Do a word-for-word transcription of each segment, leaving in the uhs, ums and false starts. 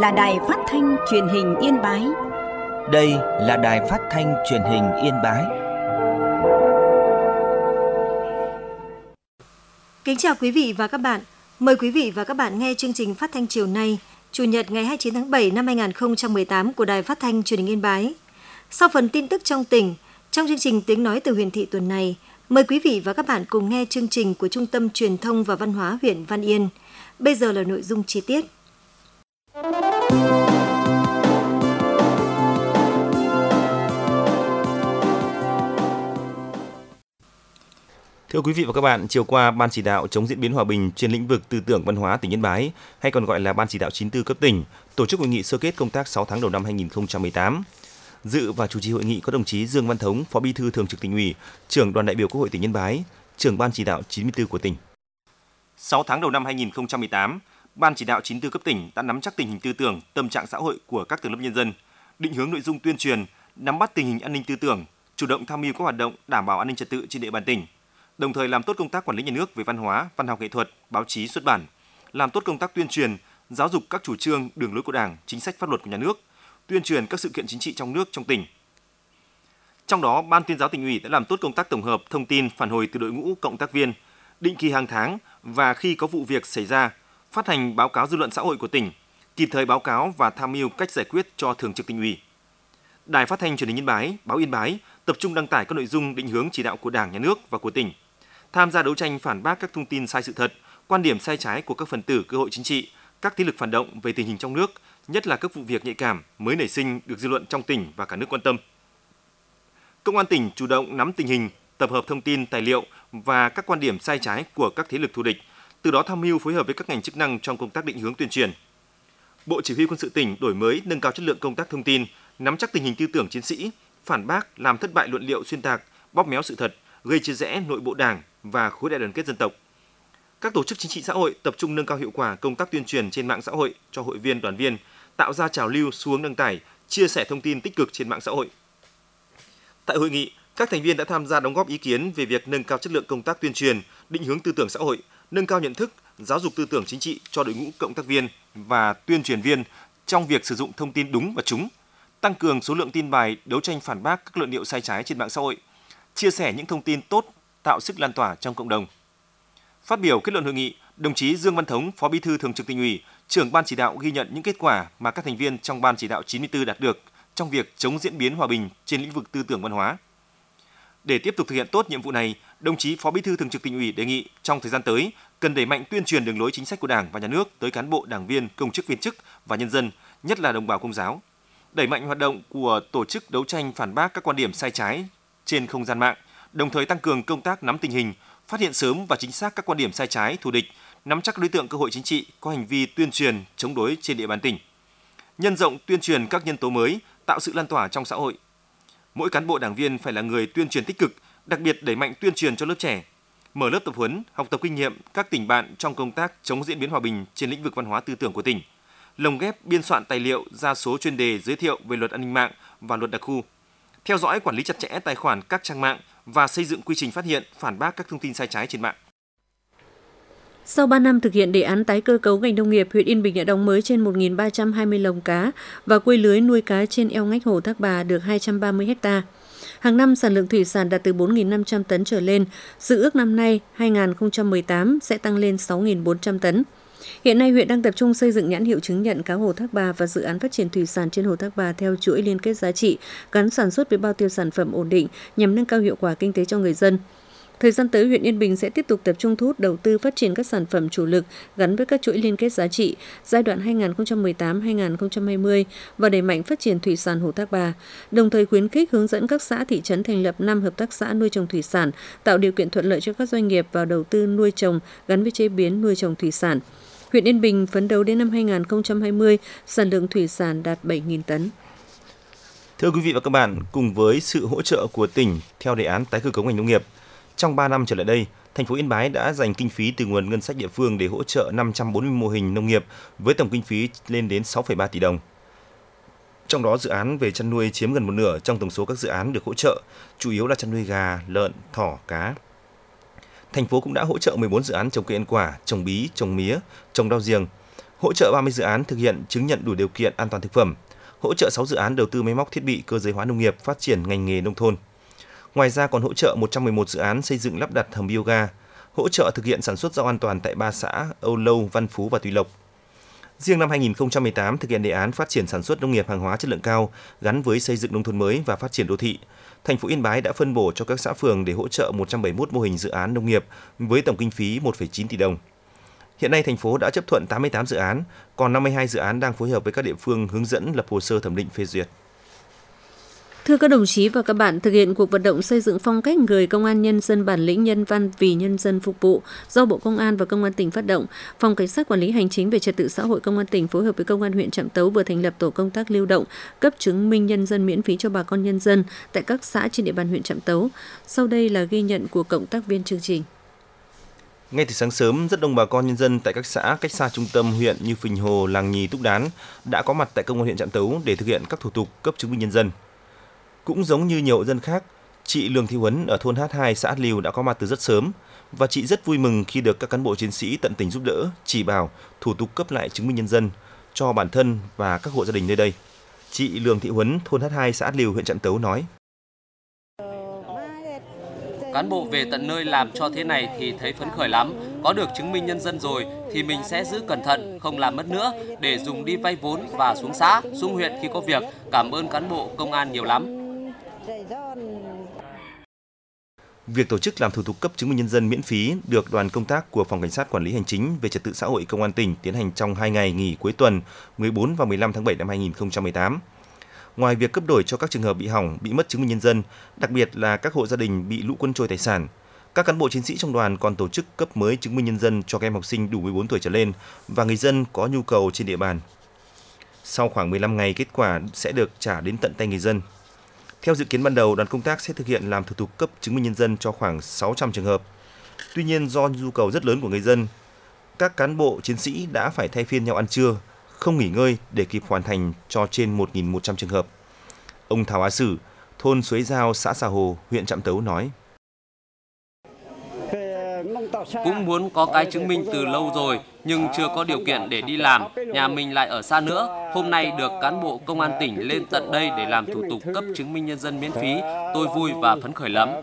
là đài phát thanh truyền hình Yên Bái. Đây là đài phát thanh truyền hình Yên Bái. Kính chào quý vị và các bạn. Mời quý vị và các bạn nghe chương trình phát thanh chiều nay, Chủ nhật ngày hai mươi chín tháng bảy năm hai nghìn không trăm mười tám của Đài Phát thanh Truyền hình Yên Bái. Sau phần tin tức trong tỉnh, trong chương trình Tiếng nói từ huyện thị tuần này, mời quý vị và các bạn cùng nghe chương trình của Trung tâm Truyền thông và Văn hóa huyện Văn Yên. Bây giờ là nội dung chi tiết. Thưa quý vị và các bạn, chiều qua, Ban chỉ đạo chống diễn biến hòa bình trên lĩnh vực tư tưởng văn hóa tỉnh Yên Bái, hay còn gọi là Ban chỉ đạo chín mươi tư cấp tỉnh, tổ chức hội nghị sơ kết công tác sáu tháng đầu năm hai nghìn không trăm mười tám. Dự và chủ trì hội nghị có đồng chí Dương Văn Thống, Phó Bí thư Thường trực Tỉnh ủy, Trưởng đoàn đại biểu Quốc hội tỉnh Yên Bái, Trưởng Ban chỉ đạo chín mươi tư của tỉnh. sáu tháng đầu năm hai nghìn không trăm mười tám, Ban chỉ đạo chín mươi tư cấp tỉnh đã nắm chắc tình hình tư tưởng, tâm trạng xã hội của các tầng lớp nhân dân, định hướng nội dung tuyên truyền, nắm bắt tình hình an ninh tư tưởng, chủ động tham mưu các hoạt động đảm bảo an ninh trật tự trên địa bàn tỉnh. Đồng thời làm tốt công tác quản lý nhà nước về văn hóa, văn học nghệ thuật, báo chí xuất bản, làm tốt công tác tuyên truyền, giáo dục các chủ trương, đường lối của Đảng, chính sách pháp luật của nhà nước, tuyên truyền các sự kiện chính trị trong nước, trong tỉnh. Trong đó, Ban tuyên giáo Tỉnh ủy đã làm tốt công tác tổng hợp thông tin phản hồi từ đội ngũ cộng tác viên, định kỳ hàng tháng và khi có vụ việc xảy ra, phát hành báo cáo dư luận xã hội của tỉnh, kịp thời báo cáo và tham mưu cách giải quyết cho Thường trực Tỉnh ủy. Đài Phát thanh Truyền hình Yên Bái, báo Yên Bái tập trung đăng tải các nội dung định hướng chỉ đạo của Đảng, Nhà nước và của tỉnh, tham gia đấu tranh phản bác các thông tin sai sự thật, quan điểm sai trái của các phần tử cơ hội chính trị, các thế lực phản động về tình hình trong nước, nhất là các vụ việc nhạy cảm mới nảy sinh được dư luận trong tỉnh và cả nước quan tâm. Công an tỉnh chủ động nắm tình hình, tập hợp thông tin, tài liệu và các quan điểm sai trái của các thế lực thù địch, từ đó tham mưu phối hợp với các ngành chức năng trong công tác định hướng tuyên truyền. Bộ Chỉ huy Quân sự tỉnh đổi mới, nâng cao chất lượng công tác thông tin, nắm chắc tình hình tư tưởng chiến sĩ, phản bác, làm thất bại luận điệu xuyên tạc, bóp méo sự thật, gây chia rẽ nội bộ Đảng và khối đại đoàn kết dân tộc. Các tổ chức chính trị xã hội tập trung nâng cao hiệu quả công tác tuyên truyền trên mạng xã hội cho hội viên, đoàn viên, tạo ra trào lưu xu hướng đăng tải, chia sẻ thông tin tích cực trên mạng xã hội. Tại hội nghị, các thành viên đã tham gia đóng góp ý kiến về việc nâng cao chất lượng công tác tuyên truyền, định hướng tư tưởng xã hội, nâng cao nhận thức, giáo dục tư tưởng chính trị cho đội ngũ cộng tác viên và tuyên truyền viên trong việc sử dụng thông tin đúng và trúng, tăng cường số lượng tin bài đấu tranh phản bác các luận điệu sai trái trên mạng xã hội, chia sẻ những thông tin tốt, tạo sức lan tỏa trong cộng đồng. Phát biểu kết luận hội nghị, đồng chí Dương Văn Thống, Phó Bí thư Thường trực Tỉnh ủy, Trưởng Ban chỉ đạo ghi nhận những kết quả mà các thành viên trong Ban chỉ đạo chín mươi tư đạt được trong việc chống diễn biến hòa bình trên lĩnh vực tư tưởng văn hóa. Để tiếp tục thực hiện tốt nhiệm vụ này, đồng chí Phó Bí thư Thường trực Tỉnh ủy đề nghị trong thời gian tới cần đẩy mạnh tuyên truyền đường lối chính sách của Đảng và Nhà nước tới cán bộ, đảng viên, công chức viên chức và nhân dân, nhất là đồng bào Công giáo. Đẩy mạnh hoạt động của tổ chức đấu tranh phản bác các quan điểm sai trái trên không gian mạng, đồng thời tăng cường công tác nắm tình hình, phát hiện sớm và chính xác các quan điểm sai trái, thù địch, nắm chắc đối tượng cơ hội chính trị có hành vi tuyên truyền chống đối trên địa bàn tỉnh. Nhân rộng tuyên truyền các nhân tố mới, tạo sự lan tỏa trong xã hội. Mỗi cán bộ đảng viên phải là người tuyên truyền tích cực, đặc biệt đẩy mạnh tuyên truyền cho lớp trẻ, mở lớp tập huấn, học tập kinh nghiệm các tỉnh bạn trong công tác chống diễn biến hòa bình trên lĩnh vực văn hóa tư tưởng của tỉnh, lồng ghép biên soạn tài liệu ra số chuyên đề giới thiệu về luật an ninh mạng và luật đặc khu, theo dõi quản lý chặt chẽ tài khoản các trang mạng và xây dựng quy trình phát hiện, phản bác các thông tin sai trái trên mạng. Sau ba năm thực hiện đề án tái cơ cấu ngành nông nghiệp, huyện Yên Bình đã đóng mới trên một nghìn ba trăm hai mươi lồng cá và quây lưới nuôi cá trên eo ngách hồ Thác Bà được hai trăm ba mươi héc ta. Hàng năm sản lượng thủy sản đạt từ bốn nghìn năm trăm tấn trở lên, dự ước năm nay hai nghìn không trăm mười tám sẽ tăng lên sáu nghìn bốn trăm tấn. Hiện nay, huyện đang tập trung xây dựng nhãn hiệu chứng nhận cá hồ Thác Bà và dự án phát triển thủy sản trên hồ Thác Bà theo chuỗi liên kết giá trị, gắn sản xuất với bao tiêu sản phẩm ổn định nhằm nâng cao hiệu quả kinh tế cho người dân. Thời gian tới, huyện Yên Bình sẽ tiếp tục tập trung thu hút đầu tư phát triển các sản phẩm chủ lực gắn với các chuỗi liên kết giá trị giai đoạn hai nghìn không trăm mười tám đến hai nghìn không trăm hai mươi và đẩy mạnh phát triển thủy sản hồ Thác Bà, đồng thời khuyến khích hướng dẫn các xã thị trấn thành lập năm hợp tác xã nuôi trồng thủy sản, tạo điều kiện thuận lợi cho các doanh nghiệp vào đầu tư nuôi trồng gắn với chế biến nuôi trồng thủy sản. Huyện Yên Bình phấn đấu đến năm hai nghìn không trăm hai mươi, sản lượng thủy sản đạt bảy nghìn tấn. Thưa quý vị và các bạn, cùng với sự hỗ trợ của tỉnh theo đề án tái cơ cấu ngành nông nghiệp, trong ba năm trở lại đây, thành phố Yên Bái đã dành kinh phí từ nguồn ngân sách địa phương để hỗ trợ năm trăm bốn mươi mô hình nông nghiệp với tổng kinh phí lên đến sáu phẩy ba tỷ đồng. Trong đó, dự án về chăn nuôi chiếm gần một nửa trong tổng số các dự án được hỗ trợ, chủ yếu là chăn nuôi gà, lợn, thỏ, cá. Thành phố cũng đã hỗ trợ mười bốn dự án trồng cây ăn quả, trồng bí, trồng mía, trồng rau giềng, hỗ trợ ba mươi dự án thực hiện chứng nhận đủ điều kiện an toàn thực phẩm, hỗ trợ sáu dự án đầu tư máy móc thiết bị cơ giới hóa nông nghiệp, phát triển ngành nghề nông thôn. Ngoài ra còn hỗ trợ một trăm mười một dự án xây dựng lắp đặt hầm bioga, hỗ trợ thực hiện sản xuất rau an toàn tại ba xã Âu Lâu, Văn Phú và Tùy Lộc. Riêng năm hai nghìn không trăm mười tám thực hiện đề án phát triển sản xuất nông nghiệp hàng hóa chất lượng cao gắn với xây dựng nông thôn mới và phát triển đô thị. Thành phố Yên Bái đã phân bổ cho các xã phường để hỗ trợ một trăm bảy mươi mốt mô hình dự án nông nghiệp với tổng kinh phí một phẩy chín tỷ đồng. Hiện nay thành phố đã chấp thuận tám mươi tám dự án, còn năm mươi hai dự án đang phối hợp với các địa phương hướng dẫn lập hồ sơ thẩm định phê duyệt. Thưa các đồng chí và các bạn, thực hiện cuộc vận động xây dựng phong cách người công an nhân dân bản lĩnh nhân văn vì nhân dân phục vụ do Bộ Công an và Công an tỉnh phát động, Phòng Cảnh sát Quản lý Hành chính về Trật tự xã hội Công an tỉnh phối hợp với Công an huyện Trạm Tấu vừa thành lập tổ công tác lưu động cấp chứng minh nhân dân miễn phí cho bà con nhân dân tại các xã trên địa bàn huyện Trạm Tấu. Sau đây là ghi nhận của cộng tác viên chương trình. Ngay từ sáng sớm, rất đông bà con nhân dân tại các xã cách xa trung tâm huyện như Phình Hồ, Làng Nhì, Túc Đán đã có mặt tại Công an huyện Trạm Tấu để thực hiện các thủ tục cấp chứng minh nhân dân. Cũng giống như nhiều hộ dân khác, chị Lương Thị Huấn ở thôn H hai xã Át Liêu đã có mặt từ rất sớm và chị rất vui mừng khi được các cán bộ chiến sĩ tận tình giúp đỡ, chỉ bảo thủ tục cấp lại chứng minh nhân dân cho bản thân và các hộ gia đình nơi đây. Chị Lương Thị Huấn, thôn H hai xã Át Liêu, huyện Trạm Tấu nói: Cán bộ về tận nơi làm cho thế này thì thấy phấn khởi lắm. Có được chứng minh nhân dân rồi thì mình sẽ giữ cẩn thận, không làm mất nữa để dùng đi vay vốn và xuống xã, xuống huyện khi có việc. Cảm ơn cán bộ công an nhiều lắm. Việc tổ chức làm thủ tục cấp chứng minh nhân dân miễn phí được đoàn công tác của Phòng Cảnh sát Quản lý Hành chính về Trật tự xã hội Công an tỉnh tiến hành trong hai ngày nghỉ cuối tuần mười bốn và mười lăm tháng bảy năm hai nghìn không trăm mười tám. Ngoài việc cấp đổi cho các trường hợp bị hỏng, bị mất chứng minh nhân dân, đặc biệt là các hộ gia đình bị lũ cuốn trôi tài sản, các cán bộ chiến sĩ trong đoàn còn tổ chức cấp mới chứng minh nhân dân cho các em học sinh đủ mười bốn tuổi trở lên và người dân có nhu cầu trên địa bàn. Sau khoảng mười lăm ngày, kết quả sẽ được trả đến tận tay người dân. Theo dự kiến ban đầu, đoàn công tác sẽ thực hiện làm thủ tục cấp chứng minh nhân dân cho khoảng sáu trăm trường hợp. Tuy nhiên, do nhu cầu rất lớn của người dân, các cán bộ chiến sĩ đã phải thay phiên nhau ăn trưa, không nghỉ ngơi để kịp hoàn thành cho trên một nghìn một trăm trường hợp. Ông Thảo Á Sử, thôn Suối Giao, xã Xà Hồ, huyện Trạm Tấu nói: Cũng muốn có cái chứng minh từ lâu rồi nhưng chưa có điều kiện để đi làm, nhà mình lại ở xa nữa. Hôm nay được cán bộ công an tỉnh lên tận đây để làm thủ tục cấp chứng minh nhân dân miễn phí, tôi vui và phấn khởi lắm.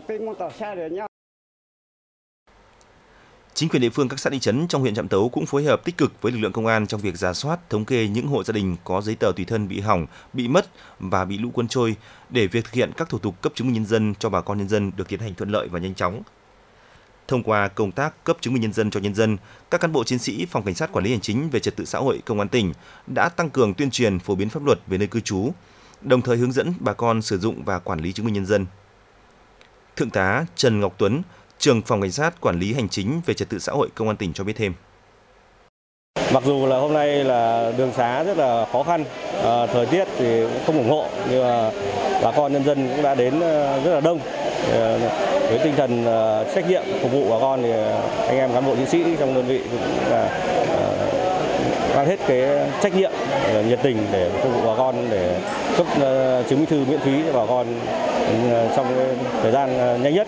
Chính quyền địa phương các xã thị trấn trong huyện Trạm Tấu cũng phối hợp tích cực với lực lượng công an trong việc rà soát, thống kê những hộ gia đình có giấy tờ tùy thân bị hỏng, bị mất và bị lũ cuốn trôi để việc thực hiện các thủ tục cấp chứng minh nhân dân cho bà con nhân dân được tiến hành thuận lợi và nhanh chóng. Thông qua công tác cấp chứng minh nhân dân cho nhân dân, các cán bộ chiến sĩ Phòng Cảnh sát Quản lý Hành chính về Trật tự xã hội Công an tỉnh đã tăng cường tuyên truyền phổ biến pháp luật về nơi cư trú, đồng thời hướng dẫn bà con sử dụng và quản lý chứng minh nhân dân. Thượng tá Trần Ngọc Tuấn, Trưởng Phòng Cảnh sát Quản lý Hành chính về Trật tự xã hội Công an tỉnh cho biết thêm: Mặc dù là hôm nay là đường xá rất là khó khăn, à, thời tiết thì cũng không ủng hộ, nhưng mà bà con nhân dân cũng đã đến rất là đông. À, với tinh thần uh, trách nhiệm phục vụ bà con thì uh, anh em cán bộ chiến sĩ trong đơn vị cũng là uh, mang hết cái trách nhiệm, uh, nhiệt tình để phục vụ bà con, để cấp uh, chứng minh thư miễn phí cho bà con uh, trong thời gian uh, nhanh nhất.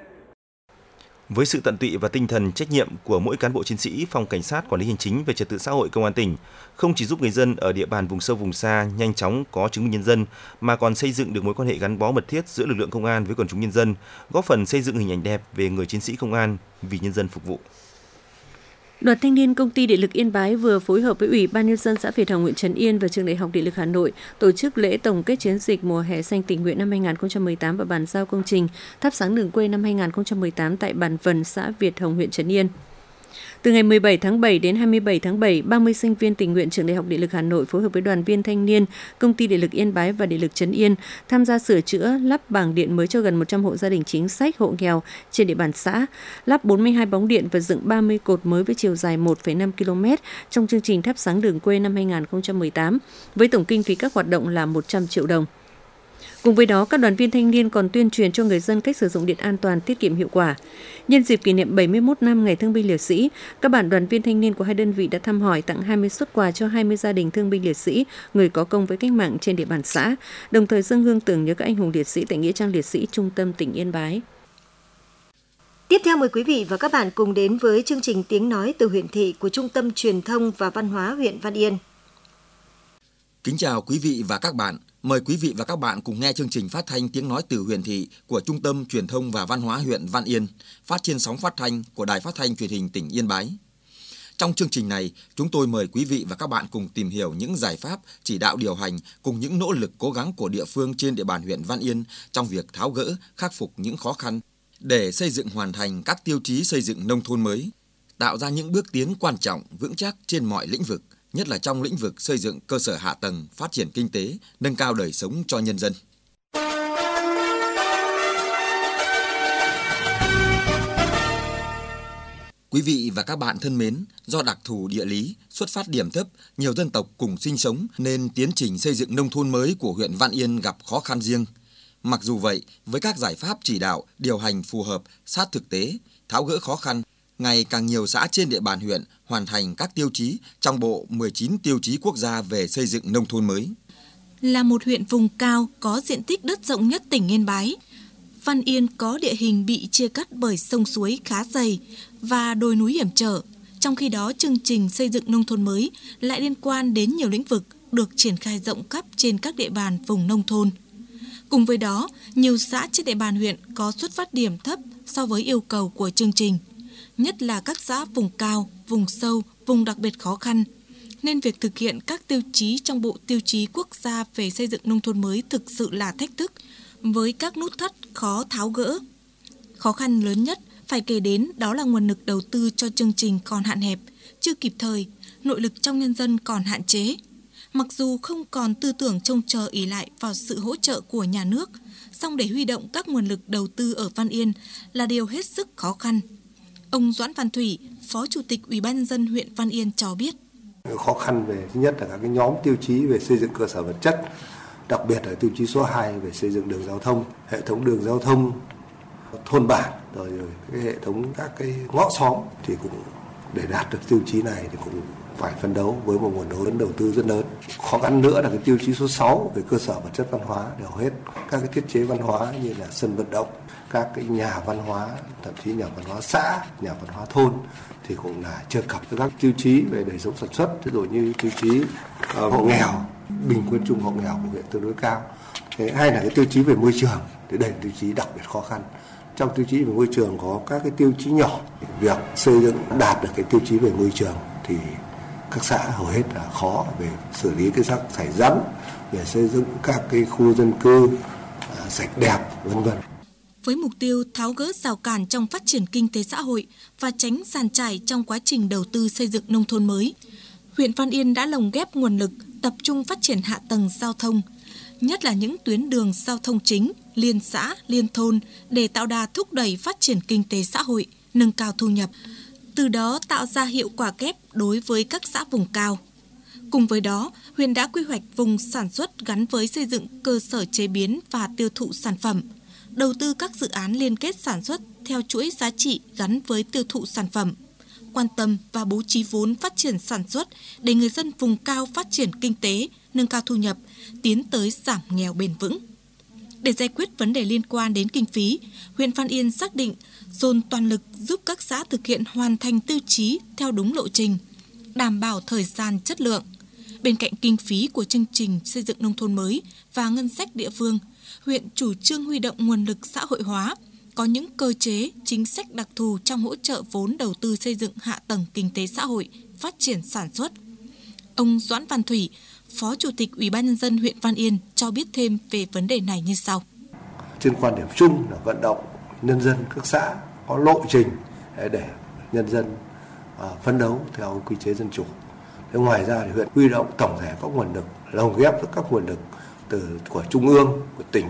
Với sự tận tụy và tinh thần trách nhiệm của mỗi cán bộ chiến sĩ Phòng Cảnh sát Quản lý Hành chính về Trật tự xã hội Công an tỉnh, không chỉ giúp người dân ở địa bàn vùng sâu vùng xa nhanh chóng có chứng minh nhân dân, mà còn xây dựng được mối quan hệ gắn bó mật thiết giữa lực lượng công an với quần chúng nhân dân, góp phần xây dựng hình ảnh đẹp về người chiến sĩ công an vì nhân dân phục vụ. Đoàn thanh niên Công ty Điện lực Yên Bái vừa phối hợp với Ủy ban Nhân dân xã Việt Hồng, huyện Trấn Yên và Trường Đại học Điện lực Hà Nội tổ chức lễ tổng kết chiến dịch mùa hè xanh tình nguyện năm hai nghìn không trăm mười tám và bàn giao công trình thắp sáng đường quê năm hai nghìn không trăm mười tám tại bản Vần, xã Việt Hồng, huyện Trấn Yên. Từ ngày mười bảy tháng bảy đến hai mươi bảy tháng bảy, ba mươi sinh viên tình nguyện Trường Đại học Điện lực Hà Nội phối hợp với đoàn viên thanh niên Công ty Điện lực Yên Bái và Điện lực Trấn Yên tham gia sửa chữa, lắp bảng điện mới cho gần một trăm hộ gia đình chính sách, hộ nghèo trên địa bàn xã, lắp bốn mươi hai bóng điện và dựng ba mươi cột mới với chiều dài một phẩy năm ki lô mét trong chương trình thắp sáng đường quê năm hai nghìn không trăm mười tám, với tổng kinh phí các hoạt động là một trăm triệu đồng. Cùng với đó, các đoàn viên thanh niên còn tuyên truyền cho người dân cách sử dụng điện an toàn, tiết kiệm hiệu quả. Nhân dịp kỷ niệm bảy mươi mốt năm Ngày Thương binh Liệt sĩ, các bạn đoàn viên thanh niên của hai đơn vị đã thăm hỏi, tặng hai mươi suất quà cho hai mươi gia đình thương binh liệt sĩ, người có công với cách mạng trên địa bàn xã, đồng thời dâng hương tưởng nhớ các anh hùng liệt sĩ tại nghĩa trang liệt sĩ trung tâm tỉnh Yên Bái. Tiếp theo mời quý vị và các bạn cùng đến với chương trình Tiếng nói từ huyện thị của Trung tâm Truyền thông và Văn hóa huyện Văn Yên. Kính chào quý vị và các bạn. Mời quý vị và các bạn cùng nghe chương trình phát thanh Tiếng nói từ huyện thị của Trung tâm Truyền thông và Văn hóa huyện Văn Yên, phát trên sóng phát thanh của Đài Phát thanh Truyền hình tỉnh Yên Bái. Trong chương trình này, chúng tôi mời quý vị và các bạn cùng tìm hiểu những giải pháp, chỉ đạo điều hành cùng những nỗ lực cố gắng của địa phương trên địa bàn huyện Văn Yên trong việc tháo gỡ, khắc phục những khó khăn để xây dựng hoàn thành các tiêu chí xây dựng nông thôn mới, tạo ra những bước tiến quan trọng, vững chắc trên mọi lĩnh vực, nhất là trong lĩnh vực xây dựng cơ sở hạ tầng, phát triển kinh tế, nâng cao đời sống cho nhân dân. Quý vị và các bạn thân mến, do đặc thù địa lý, xuất phát điểm thấp, nhiều dân tộc cùng sinh sống nên tiến trình xây dựng nông thôn mới của huyện Văn Yên gặp khó khăn riêng. Mặc dù vậy, với các giải pháp chỉ đạo, điều hành phù hợp, sát thực tế, tháo gỡ khó khăn, ngày càng nhiều xã trên địa bàn huyện hoàn thành các tiêu chí trong bộ mười chín tiêu chí quốc gia về xây dựng nông thôn mới. Là một huyện vùng cao có diện tích đất rộng nhất tỉnh Yên Bái, Văn Yên có địa hình bị chia cắt bởi sông suối khá dày và đồi núi hiểm trở. Trong khi đó, chương trình xây dựng nông thôn mới lại liên quan đến nhiều lĩnh vực được triển khai rộng khắp trên các địa bàn vùng nông thôn. Cùng với đó, nhiều xã trên địa bàn huyện có xuất phát điểm thấp so với yêu cầu của chương trình, nhất là các xã vùng cao, vùng sâu, vùng đặc biệt khó khăn, nên việc thực hiện các tiêu chí trong bộ tiêu chí quốc gia về xây dựng nông thôn mới thực sự là thách thức, với các nút thắt khó tháo gỡ. Khó khăn lớn nhất phải kể đến đó là nguồn lực đầu tư cho chương trình còn hạn hẹp, chưa kịp thời, nội lực trong nhân dân còn hạn chế. Mặc dù không còn tư tưởng trông chờ ỷ lại vào sự hỗ trợ của nhà nước, song để huy động các nguồn lực đầu tư ở Văn Yên là điều hết sức khó khăn. Ông Doãn Văn Thủy, Phó Chủ tịch Ủy ban nhân dân huyện Văn Yên cho biết. Khó khăn về thứ nhất là các cái nhóm tiêu chí về xây dựng cơ sở vật chất, đặc biệt là tiêu chí số hai về xây dựng đường giao thông, hệ thống đường giao thông thôn bản, rồi, rồi cái hệ thống các cái ngõ xóm thì cũng để đạt được tiêu chí này thì cũng phải phấn đấu với một nguồn vốn đầu tư rất lớn. Khó khăn nữa là cái tiêu chí số sáu về cơ sở vật chất văn hóa, đều hết các cái thiết chế văn hóa như là sân vận động, các cái nhà văn hóa, thậm chí nhà văn hóa xã, nhà văn hóa thôn thì cũng là chưa cập với các tiêu chí về đời sống sản xuất, ví dụ như tiêu chí uh, hộ nghèo, bình quân chung hộ nghèo của huyện tương đối cao. Thế hay là cái tiêu chí về môi trường, thì đây là tiêu chí đặc biệt khó khăn. Trong tiêu chí về môi trường có các cái tiêu chí nhỏ, việc xây dựng đạt được cái tiêu chí về môi trường thì các xã hầu hết là khó về xử lý cái rác thải rắn, về xây dựng các cái khu dân cư uh, sạch đẹp, vân vân. Với mục tiêu tháo gỡ rào cản trong phát triển kinh tế xã hội và tránh giàn trải trong quá trình đầu tư xây dựng nông thôn mới, huyện Văn Yên đã lồng ghép nguồn lực tập trung phát triển hạ tầng giao thông, nhất là những tuyến đường giao thông chính, liên xã, liên thôn để tạo đà thúc đẩy phát triển kinh tế xã hội, nâng cao thu nhập, từ đó tạo ra hiệu quả kép đối với các xã vùng cao. Cùng với đó, huyện đã quy hoạch vùng sản xuất gắn với xây dựng cơ sở chế biến và tiêu thụ sản phẩm, đầu tư các dự án liên kết sản xuất theo chuỗi giá trị gắn với tiêu thụ sản phẩm, quan tâm và bố trí vốn phát triển sản xuất để người dân vùng cao phát triển kinh tế, nâng cao thu nhập, tiến tới giảm nghèo bền vững. Để giải quyết vấn đề liên quan đến kinh phí, huyện Văn Yên xác định dồn toàn lực giúp các xã thực hiện hoàn thành tiêu chí theo đúng lộ trình, đảm bảo thời gian chất lượng. Bên cạnh kinh phí của chương trình xây dựng nông thôn mới và ngân sách địa phương, huyện chủ trương huy động nguồn lực xã hội hóa, có những cơ chế, chính sách đặc thù trong hỗ trợ vốn đầu tư xây dựng hạ tầng kinh tế xã hội, phát triển sản xuất. Ông Doãn Văn Thủy, Phó Chủ tịch Ủy ban nhân dân huyện Văn Yên cho biết thêm về vấn đề này như sau. Trên quan điểm chung là vận động nhân dân các xã có lộ trình để nhân dân phấn đấu theo quy chế dân chủ. Thế ngoài ra thì huyện huy động tổng thể các nguồn lực, lồng ghép với các nguồn lực từ của trung ương, của tỉnh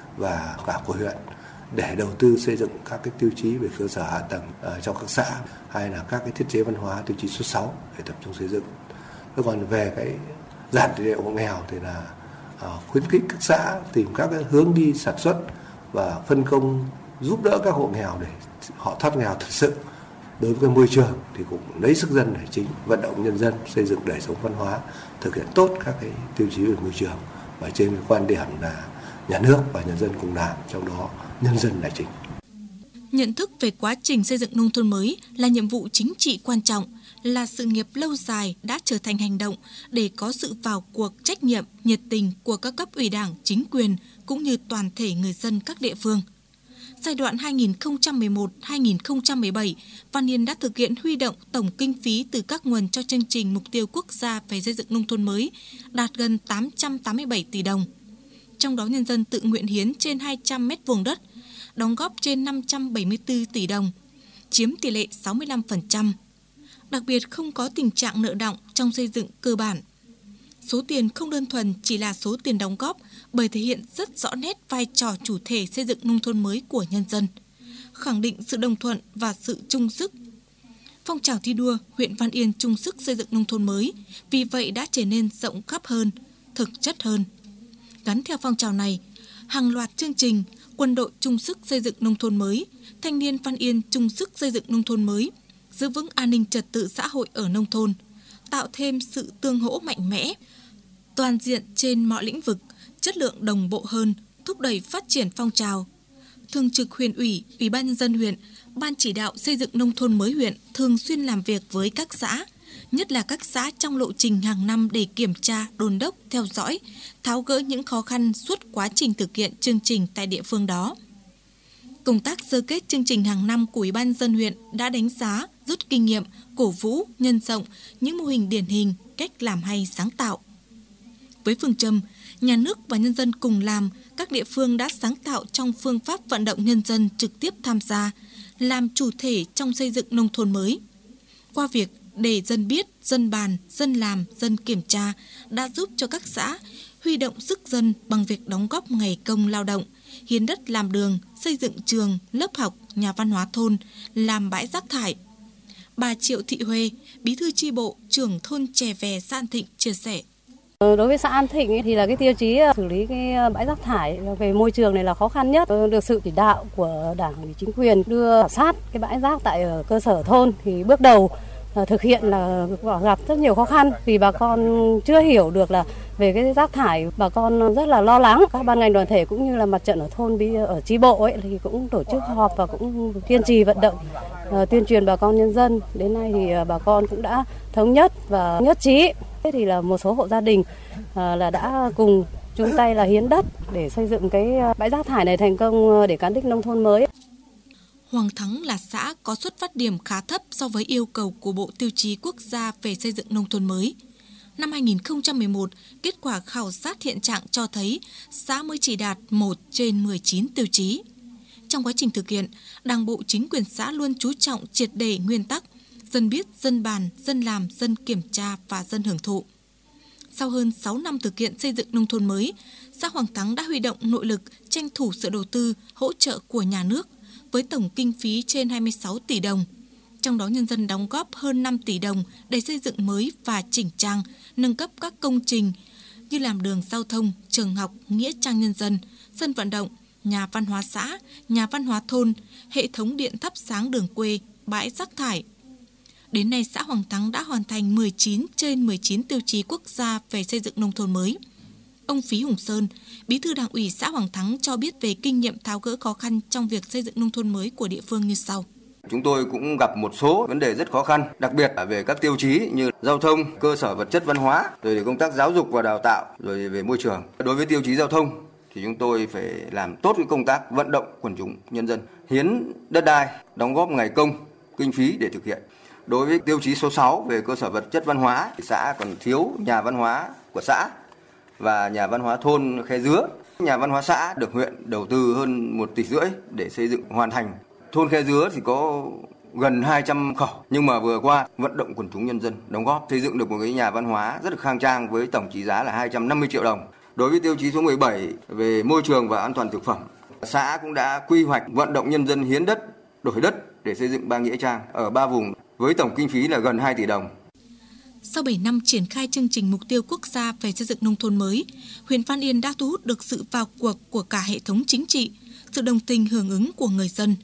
và cả của huyện để đầu tư xây dựng các cái tiêu chí về cơ sở hạ tầng uh, trong các xã, hay là các cái thiết chế văn hóa tiêu chí số sáu để tập trung xây dựng. Thế còn về cái giảm tỷ lệ hộ nghèo thì là uh, khuyến khích các xã tìm các cái hướng đi sản xuất và phân công giúp đỡ các hộ nghèo để họ thoát nghèo thật sự. Đối với cái môi trường thì cũng lấy sức dân là chính, vận động nhân dân xây dựng đời sống văn hóa, thực hiện tốt các cái tiêu chí về môi trường, và trên cái quan điểm là nhà nước và nhân dân cùng làm, trong đó nhân dân là chính. Nhận thức về quá trình xây dựng nông thôn mới là nhiệm vụ chính trị quan trọng, là sự nghiệp lâu dài đã trở thành hành động để có sự vào cuộc trách nhiệm, nhiệt tình của các cấp ủy Đảng, chính quyền cũng như toàn thể người dân các địa phương. Giai đoạn hai nghìn không trăm mười một đến hai nghìn không trăm mười bảy, Văn Yên đã thực hiện huy động tổng kinh phí từ các nguồn cho chương trình mục tiêu quốc gia về xây dựng nông thôn mới đạt gần tám trăm tám mươi bảy tỷ đồng. Trong đó nhân dân tự nguyện hiến trên hai trăm mét vuông đất, đóng góp trên năm trăm bảy mươi tư tỷ đồng, chiếm tỷ lệ sáu mươi lăm phần trăm. Đặc biệt không có tình trạng nợ đọng trong xây dựng cơ bản. Số tiền không đơn thuần chỉ là số tiền đóng góp bởi thể hiện rất rõ nét vai trò chủ thể xây dựng nông thôn mới của nhân dân, khẳng định sự đồng thuận và sự chung sức. Phong trào thi đua huyện Văn Yên chung sức xây dựng nông thôn mới, vì vậy đã trở nên rộng khắp hơn, thực chất hơn. Gắn theo phong trào này, hàng loạt chương trình quân đội chung sức xây dựng nông thôn mới, thanh niên Văn Yên chung sức xây dựng nông thôn mới, giữ vững an ninh trật tự xã hội ở nông thôn, tạo thêm sự tương hỗ mạnh mẽ, toàn diện trên mọi lĩnh vực, chất lượng đồng bộ hơn, thúc đẩy phát triển phong trào. Thường trực huyện ủy, Ủy ban nhân dân huyện, Ban chỉ đạo xây dựng nông thôn mới huyện thường xuyên làm việc với các xã, nhất là các xã trong lộ trình hàng năm để kiểm tra, đôn đốc, theo dõi, tháo gỡ những khó khăn suốt quá trình thực hiện chương trình tại địa phương đó. Công tác sơ kết chương trình hàng năm của Ủy ban nhân dân huyện đã đánh giá, rút kinh nghiệm, cổ vũ, nhân rộng những mô hình điển hình, cách làm hay sáng tạo. Với phương châm, nhà nước và nhân dân cùng làm, các địa phương đã sáng tạo trong phương pháp vận động nhân dân trực tiếp tham gia, làm chủ thể trong xây dựng nông thôn mới. Qua việc để dân biết, dân bàn, dân làm, dân kiểm tra đã giúp cho các xã huy động sức dân bằng việc đóng góp ngày công lao động, hiến đất làm đường, xây dựng trường, lớp học, nhà văn hóa thôn, làm bãi rác thải. Bà Triệu Thị Huê, bí thư chi bộ, trưởng thôn Chè Vè, xã An Thịnh chia sẻ. Đối với xã An Thịnh thì là cái tiêu chí xử lý cái bãi rác thải về môi trường này là khó khăn nhất. Được sự chỉ đạo của Đảng, chính quyền đưa sát cái bãi rác tại cơ sở thôn thì bước đầu thực hiện là gặp rất nhiều khó khăn vì bà con chưa hiểu được là về cái rác thải, bà con rất là lo lắng. Các ban ngành đoàn thể cũng như là mặt trận ở thôn, ở chi bộ ấy thì cũng tổ chức họp và cũng kiên trì vận động, tuyên truyền bà con nhân dân. Đến nay thì bà con cũng đã thống nhất và nhất trí. Thế thì là một số hộ gia đình là đã cùng chung tay là hiến đất để xây dựng cái bãi rác thải này thành công để cán đích nông thôn mới. Hoàng Thắng là xã có xuất phát điểm khá thấp so với yêu cầu của Bộ Tiêu chí Quốc gia về xây dựng nông thôn mới. Năm hai nghìn không trăm mười một, kết quả khảo sát hiện trạng cho thấy xã mới chỉ đạt một trên mười chín tiêu chí. Trong quá trình thực hiện, Đảng bộ chính quyền xã luôn chú trọng triệt để nguyên tắc dân biết, dân bàn, dân làm, dân kiểm tra và dân hưởng thụ. Sau hơn sáu năm thực hiện xây dựng nông thôn mới, xã Hoàng Thắng đã huy động nội lực tranh thủ sự đầu tư, hỗ trợ của nhà nước với tổng kinh phí trên hai mươi sáu tỷ đồng. Trong đó nhân dân đóng góp hơn năm tỷ đồng để xây dựng mới và chỉnh trang, nâng cấp các công trình như làm đường giao thông, trường học, nghĩa trang nhân dân, sân vận động, nhà văn hóa xã, nhà văn hóa thôn, hệ thống điện thắp sáng đường quê, bãi rác thải. Đến nay, xã Hoàng Thắng đã hoàn thành mười chín trên mười chín tiêu chí quốc gia về xây dựng nông thôn mới. Ông Phí Hùng Sơn, Bí thư Đảng ủy xã Hoàng Thắng cho biết về kinh nghiệm tháo gỡ khó khăn trong việc xây dựng nông thôn mới của địa phương như sau. Chúng tôi cũng gặp một số vấn đề rất khó khăn, đặc biệt là về các tiêu chí như giao thông, cơ sở vật chất văn hóa, rồi công tác giáo dục và đào tạo, rồi về môi trường. Đối với tiêu chí giao thông thì chúng tôi phải làm tốt cái công tác vận động quần chúng nhân dân, hiến đất đai, đóng góp ngày công, kinh phí để thực hiện. Đối với tiêu chí số sáu về cơ sở vật chất văn hóa, thì xã còn thiếu nhà văn hóa của xã và nhà văn hóa thôn Khe Dứa. Nhà văn hóa xã được huyện đầu tư hơn một tỷ rưỡi để xây dựng hoàn thành. Thôn Khe Dứa thì có gần hai trăm khẩu, nhưng mà vừa qua vận động quần chúng nhân dân đóng góp xây dựng được một cái nhà văn hóa rất là khang trang với tổng trị giá là hai trăm năm mươi triệu đồng. Đối với tiêu chí số mười bảy về môi trường và an toàn thực phẩm, xã cũng đã quy hoạch vận động nhân dân hiến đất, đổi đất để xây dựng ba nghĩa trang ở ba vùng với tổng kinh phí là gần hai tỷ đồng. Sau bảy năm triển khai chương trình mục tiêu quốc gia về xây dựng nông thôn mới, huyện Văn Yên đã thu hút được sự vào cuộc của cả hệ thống chính trị, sự đồng tình hưởng ứng của người dân.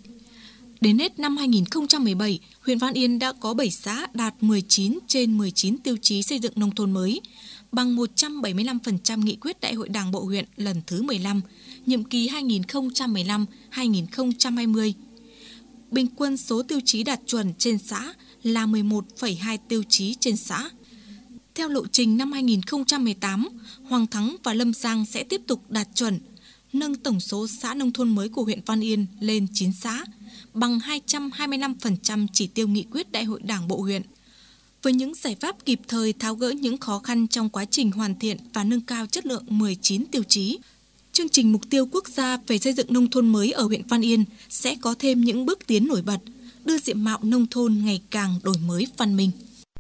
Đến hết năm hai nghìn không trăm mười bảy, huyện Văn Yên đã có bảy xã đạt mười chín trên mười chín tiêu chí xây dựng nông thôn mới, bằng một trăm bảy mươi lăm phần trăm nghị quyết Đại hội Đảng bộ huyện lần thứ mười lăm, nhiệm kỳ hai nghìn không trăm mười lăm đến hai nghìn không trăm hai mươi. bình quân số tiêu chí đạt chuẩn trên xã là mười một phẩy hai tiêu chí trên xã. Theo lộ trình năm hai nghìn không trăm mười tám, Hoàng Thắng và Lâm Giang sẽ tiếp tục đạt chuẩn, nâng tổng số xã nông thôn mới của huyện Văn Yên lên chín xã, bằng hai trăm hai mươi lăm phần trăm chỉ tiêu nghị quyết Đại hội Đảng bộ huyện. Với những giải pháp kịp thời tháo gỡ những khó khăn trong quá trình hoàn thiện và nâng cao chất lượng mười chín tiêu chí, chương trình mục tiêu quốc gia về xây dựng nông thôn mới ở huyện Văn Yên sẽ có thêm những bước tiến nổi bật, đưa diện mạo nông thôn ngày càng đổi mới văn minh.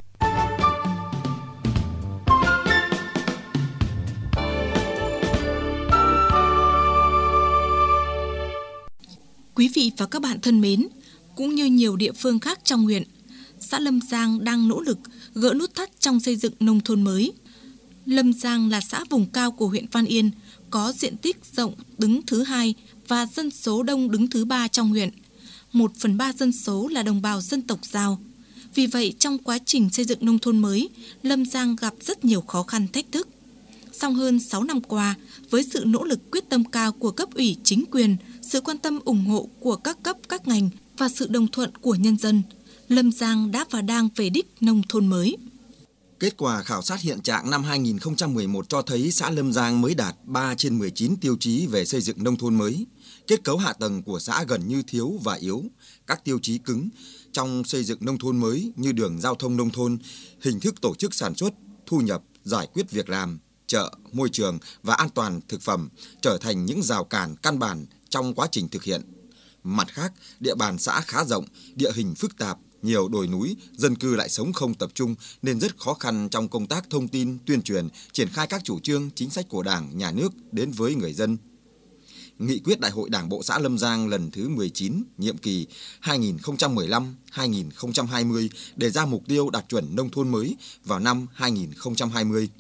Quý vị và các bạn thân mến, cũng như nhiều địa phương khác trong huyện, xã Lâm Giang đang nỗ lực gỡ nút thắt trong xây dựng nông thôn mới. Lâm Giang là xã vùng cao của huyện Văn Yên, có diện tích rộng đứng thứ hai và dân số đông đứng thứ ba trong huyện. Một phần ba dân số là đồng bào dân tộc Dao. Vì vậy, trong quá trình xây dựng nông thôn mới, Lâm Giang gặp rất nhiều khó khăn thách thức. Song hơn sáu năm qua, với sự nỗ lực quyết tâm cao của cấp ủy chính quyền, sự quan tâm ủng hộ của các cấp các ngành và sự đồng thuận của nhân dân, Lâm Giang đã và đang về đích nông thôn mới. Kết quả khảo sát hiện trạng năm hai nghìn không trăm mười một cho thấy xã Lâm Giang mới đạt ba trên mười chín tiêu chí về xây dựng nông thôn mới. Kết cấu hạ tầng của xã gần như thiếu và yếu. Các tiêu chí cứng trong xây dựng nông thôn mới như đường giao thông nông thôn, hình thức tổ chức sản xuất, thu nhập, giải quyết việc làm, chợ, môi trường và an toàn thực phẩm trở thành những rào cản căn bản trong quá trình thực hiện. Mặt khác, địa bàn xã khá rộng, địa hình phức tạp, nhiều đồi núi, dân cư lại sống không tập trung nên rất khó khăn trong công tác thông tin, tuyên truyền, triển khai các chủ trương, chính sách của Đảng, Nhà nước đến với người dân. Nghị quyết Đại hội Đảng bộ xã Lâm Giang lần thứ mười chín, nhiệm kỳ hai nghìn không trăm mười lăm đến hai nghìn không trăm hai mươi đề ra mục tiêu đạt chuẩn nông thôn mới vào năm hai nghìn không trăm hai mươi.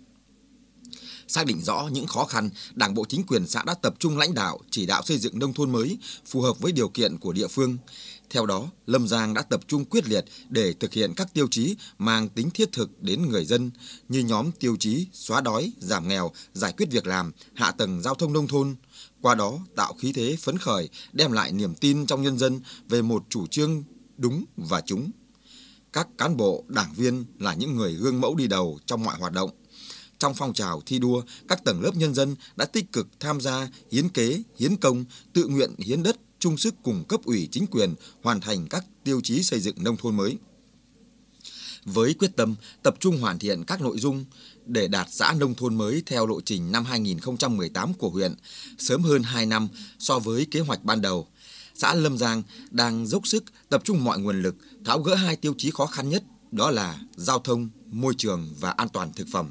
Xác định rõ những khó khăn, Đảng bộ chính quyền xã đã tập trung lãnh đạo, chỉ đạo xây dựng nông thôn mới phù hợp với điều kiện của địa phương. Theo đó, Lâm Giang đã tập trung quyết liệt để thực hiện các tiêu chí mang tính thiết thực đến người dân như nhóm tiêu chí xóa đói, giảm nghèo, giải quyết việc làm, hạ tầng giao thông nông thôn. Qua đó tạo khí thế phấn khởi, đem lại niềm tin trong nhân dân về một chủ trương đúng và trúng. Các cán bộ, đảng viên là những người gương mẫu đi đầu trong mọi hoạt động. Trong phong trào thi đua, các tầng lớp nhân dân đã tích cực tham gia hiến kế, hiến công, tự nguyện hiến đất, chung sức cùng cấp ủy chính quyền hoàn thành các tiêu chí xây dựng nông thôn mới. Với quyết tâm tập trung hoàn thiện các nội dung để đạt xã nông thôn mới theo lộ trình năm hai nghìn không trăm mười tám của huyện, sớm hơn hai năm so với kế hoạch ban đầu, xã Lâm Giang đang dốc sức tập trung mọi nguồn lực tháo gỡ hai tiêu chí khó khăn nhất, đó là giao thông, môi trường và an toàn thực phẩm.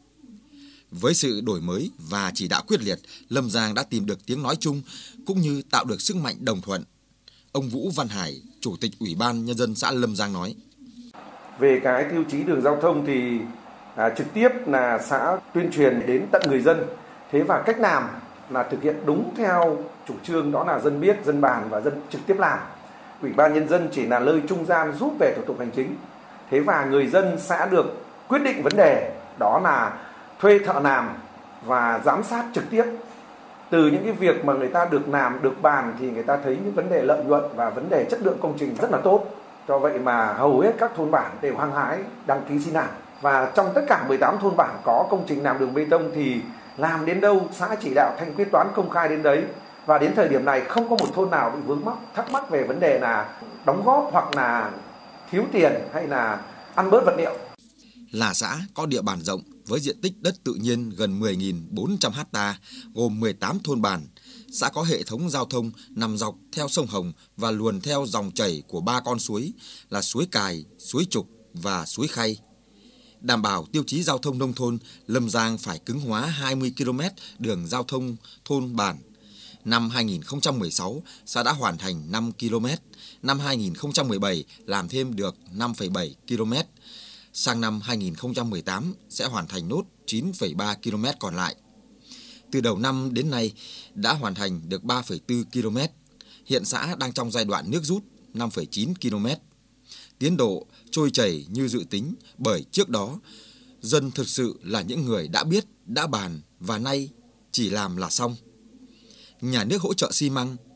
Với sự đổi mới và chỉ đạo quyết liệt, Lâm Giang đã tìm được tiếng nói chung cũng như tạo được sức mạnh đồng thuận. Ông Vũ Văn Hải, Chủ tịch Ủy ban Nhân dân xã Lâm Giang nói. Về cái tiêu chí đường giao thông thì à, trực tiếp là xã tuyên truyền đến tận người dân. Thế và cách làm là thực hiện đúng theo chủ trương, đó là dân biết, dân bàn và dân trực tiếp làm. Ủy ban Nhân dân chỉ là nơi trung gian giúp về thủ tục hành chính. Thế và người dân sẽ được quyết định vấn đề, đó là thuê thợ làm và giám sát trực tiếp. Từ những cái việc mà người ta được làm, được bàn thì người ta thấy những vấn đề lợi nhuận và vấn đề chất lượng công trình rất là tốt. Do vậy mà hầu hết các thôn bản đều hăng hái đăng ký xin làm. Và trong tất cả mười tám thôn bản có công trình làm đường bê tông thì làm đến đâu xã chỉ đạo thanh quyết toán công khai đến đấy. Và đến thời điểm này không có một thôn nào bị vướng mắc, thắc mắc về vấn đề là đóng góp hoặc là thiếu tiền hay là ăn bớt vật liệu. Là xã có địa bàn rộng với diện tích đất tự nhiên gần mười nghìn bốn trăm ha, gồm mười tám thôn bản. Xã có hệ thống giao thông nằm dọc theo sông Hồng và luồn theo dòng chảy của ba con suối là suối Cài, suối Trục và suối Khay. Đảm bảo tiêu chí giao thông nông thôn, Lâm Giang phải cứng hóa hai mươi ki lô mét đường giao thông thôn bản. Năm hai nghìn không trăm mười sáu, xã đã hoàn thành năm ki lô mét. Năm hai nghìn không trăm mười bảy làm thêm được năm phẩy bảy ki lô mét. Sang năm hai nghìn không trăm mười tám sẽ hoàn thành nốt chín phẩy ba ki lô mét còn lại. Từ đầu năm đến nay đã hoàn thành được ba phẩy bốn ki lô mét. Hiện xã đang trong giai đoạn nước rút năm phẩy chín ki lô mét. Tiến độ trôi chảy như dự tính bởi trước đó dân thực sự là những người đã biết, đã bàn và nay chỉ làm là xong. Nhà nước hỗ trợ xi măng,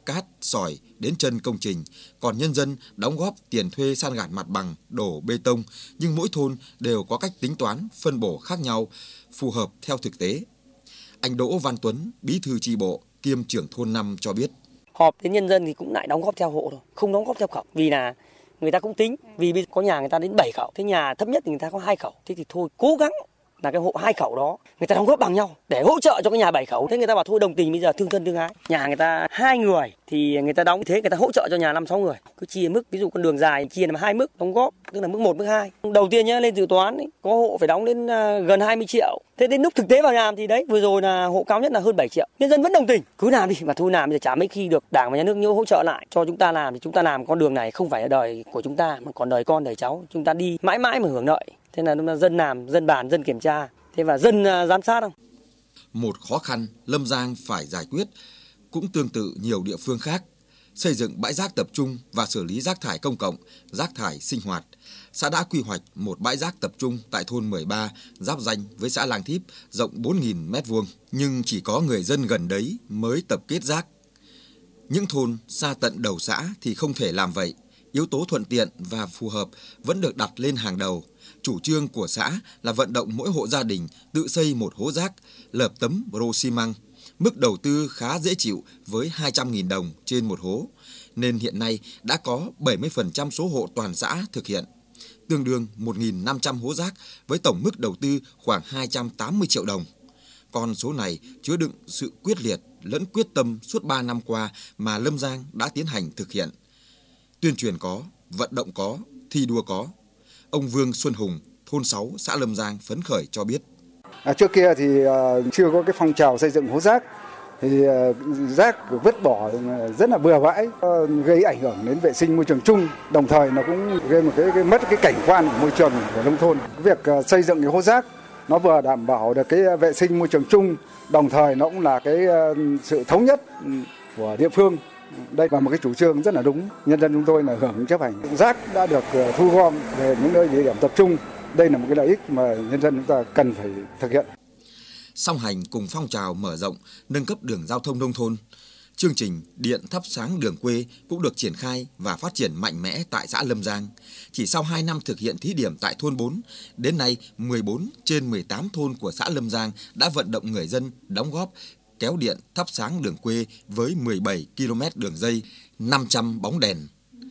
cát, sỏi đến chân công trình, còn nhân dân đóng góp tiền thuê san gạt mặt bằng, đổ bê tông, nhưng mỗi thôn đều có cách tính toán, phân bổ khác nhau, phù hợp theo thực tế. Anh Đỗ Văn Tuấn, bí thư chi bộ, kiêm trưởng thôn năm cho biết. Họp đến nhân dân thì cũng lại đóng góp theo hộ thôi, không đóng góp theo khẩu, vì là người ta cũng tính, vì bây giờ có nhà người ta đến bảy khẩu, thế nhà thấp nhất thì người ta có hai khẩu, thế thì thôi cố gắng là cái hộ hai khẩu đó người ta đóng góp bằng nhau để hỗ trợ cho cái nhà bảy khẩu. Thế người ta bảo thôi đồng tình, bây giờ thương thân thương ái, nhà người ta hai người thì người ta đóng thế, người ta hỗ trợ cho nhà năm sáu người, cứ chia mức, ví dụ con đường dài chia làm hai mức đóng góp, tức là mức một, mức hai. Đầu tiên nhá, lên dự toán ấy, có hộ phải đóng đến uh, gần hai mươi triệu. Thế đến lúc thực tế vào làm thì đấy, vừa rồi là hộ cao nhất là hơn bảy triệu. Nhân dân vẫn đồng tình, cứ làm đi, mà thôi làm, bây giờ chả mấy khi được Đảng và Nhà nước nhớ hỗ trợ lại cho chúng ta làm, thì chúng ta làm con đường này không phải là đời của chúng ta mà còn đời con đời cháu, chúng ta đi mãi mãi mà hưởng lợi. Thế là dân làm, dân bàn, dân kiểm tra, thế và dân uh, giám sát không? Một khó khăn Lâm Giang phải giải quyết cũng tương tự nhiều địa phương khác, xây dựng bãi rác tập trung và xử lý rác thải công cộng, rác thải sinh hoạt. Xã đã quy hoạch một bãi rác tập trung tại thôn mười ba, giáp ranh với xã Làng Thíp, rộng bốn nghìn mét vuông, nhưng chỉ có người dân gần đấy mới tập kết rác. Những thôn xa tận đầu xã thì không thể làm vậy. Yếu tố thuận tiện và phù hợp vẫn được đặt lên hàng đầu. Chủ trương của xã là vận động mỗi hộ gia đình tự xây một hố rác, lợp tấm rô xi măng. Mức đầu tư khá dễ chịu với hai trăm nghìn đồng trên một hố, nên hiện nay đã có bảy mươi phần trăm số hộ toàn xã thực hiện, tương đương một nghìn năm trăm hố rác với tổng mức đầu tư khoảng hai trăm tám mươi triệu đồng. Con số này chứa đựng sự quyết liệt lẫn quyết tâm suốt ba năm qua mà Lâm Giang đã tiến hành thực hiện. Tuyên truyền có, vận động có, thi đua có. Ông Vương Xuân Hùng, thôn sáu, xã Lâm Giang phấn khởi cho biết. À, trước kia thì uh, chưa có cái phong trào xây dựng hố rác, thì uh, rác vứt bỏ rất là bừa bãi, uh, gây ảnh hưởng đến vệ sinh môi trường chung, đồng thời nó cũng gây một cái, cái mất cái cảnh quan của môi trường của nông thôn. Cái việc uh, xây dựng cái hố rác nó vừa đảm bảo được cái vệ sinh môi trường chung, đồng thời nó cũng là cái uh, sự thống nhất của địa phương. Đây là một cái chủ trương rất là đúng, nhân dân chúng tôi là hưởng chấp hành. Rác đã được uh, thu gom về những nơi địa điểm tập trung. Đây là một cái lợi ích mà nhân dân chúng ta cần phải thực hiện. Song hành cùng phong trào mở rộng, nâng cấp đường giao thông nông thôn, chương trình điện thắp sáng đường quê cũng được triển khai và phát triển mạnh mẽ tại xã Lâm Giang. Chỉ sau hai năm thực hiện thí điểm tại thôn bốn, đến nay mười bốn trên mười tám thôn của xã Lâm Giang đã vận động người dân đóng góp kéo điện thắp sáng đường quê với mười bảy ki lô mét đường dây, năm trăm bóng đèn.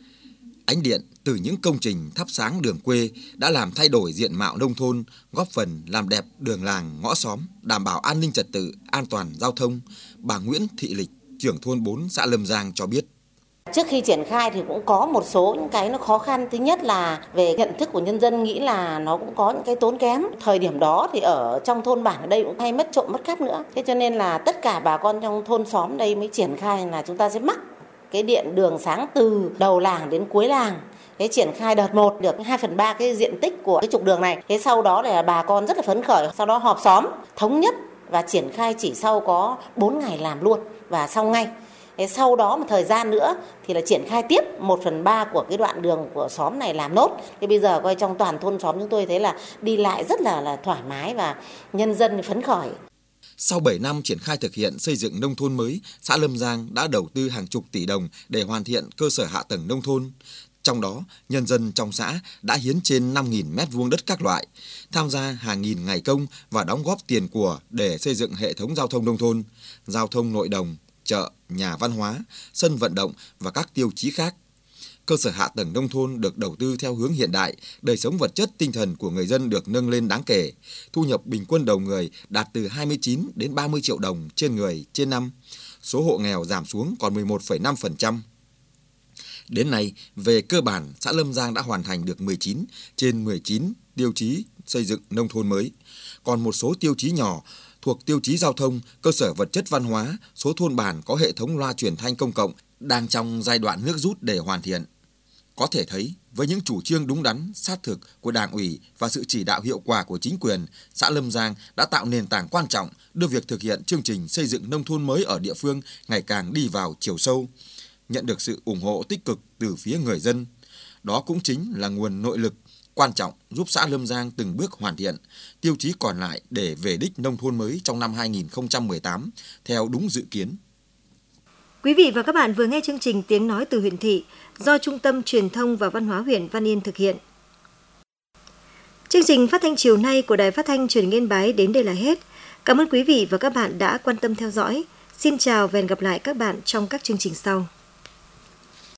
Ánh điện từ những công trình thắp sáng đường quê đã làm thay đổi diện mạo nông thôn, góp phần làm đẹp đường làng ngõ xóm, đảm bảo an ninh trật tự, an toàn giao thông. Bà Nguyễn Thị Lịch, trưởng thôn bốn xã Lâm Giang cho biết. Trước khi triển khai thì cũng có một số những cái nó khó khăn. Thứ nhất là về nhận thức của nhân dân, nghĩ là nó cũng có những cái tốn kém. Thời điểm đó thì ở trong thôn bản ở đây cũng hay mất trộm mất cắp nữa. Thế cho nên là tất cả bà con trong thôn xóm đây mới triển khai là chúng ta sẽ mắc cái điện đường sáng từ đầu làng đến cuối làng. Thế triển khai đợt một được hai phần ba cái diện tích của cái trục đường này. Thế sau đó là bà con rất là phấn khởi. Sau đó họp xóm thống nhất và triển khai chỉ sau có bốn ngày làm luôn và xong ngay. Thế sau đó một thời gian nữa thì là triển khai tiếp một phần ba của cái đoạn đường của xóm này làm nốt. Thế bây giờ coi trong toàn thôn xóm chúng tôi thấy là đi lại rất là, là thoải mái và nhân dân phấn khởi. Sau bảy năm triển khai thực hiện xây dựng nông thôn mới, xã Lâm Giang đã đầu tư hàng chục tỷ đồng để hoàn thiện cơ sở hạ tầng nông thôn. Trong đó, nhân dân trong xã đã hiến trên năm nghìn mét vuông đất các loại, tham gia hàng nghìn ngày công và đóng góp tiền của để xây dựng hệ thống giao thông nông thôn, giao thông nội đồng, chợ, nhà văn hóa, sân vận động và các tiêu chí khác. Cơ sở hạ tầng nông thôn được đầu tư theo hướng hiện đại, đời sống vật chất tinh thần của người dân được nâng lên đáng kể. Thu nhập bình quân đầu người đạt từ hai mươi chín đến ba mươi triệu đồng trên người trên năm. Số hộ nghèo giảm xuống còn mười một phẩy năm phần trăm. Đến nay, về cơ bản, xã Lâm Giang đã hoàn thành được mười chín trên mười chín tiêu chí xây dựng nông thôn mới. Còn một số tiêu chí nhỏ thuộc tiêu chí giao thông, cơ sở vật chất văn hóa, số thôn bản có hệ thống loa truyền thanh công cộng đang trong giai đoạn nước rút để hoàn thiện. Có thể thấy, với những chủ trương đúng đắn, sát thực của Đảng ủy và sự chỉ đạo hiệu quả của chính quyền, xã Lâm Giang đã tạo nền tảng quan trọng đưa việc thực hiện chương trình xây dựng nông thôn mới ở địa phương ngày càng đi vào chiều sâu, nhận được sự ủng hộ tích cực từ phía người dân. Đó cũng chính là nguồn nội lực quan trọng giúp xã Lâm Giang từng bước hoàn thiện tiêu chí còn lại để về đích nông thôn mới trong năm hai nghìn không trăm mười tám theo đúng dự kiến. Quý Quý vị và các bạn vừa nghe chương trình Tiếng nói từ huyện thị do Trung tâm Truyền thông và Văn hóa huyện Văn Yên thực hiện. Chương trình phát thanh chiều nay của Đài Phát thanh Truyền hình Yên Bái đến đây là hết. Cảm ơn quý vị và các bạn đã quan tâm theo dõi. Xin chào và hẹn gặp lại các bạn trong các chương trình sau.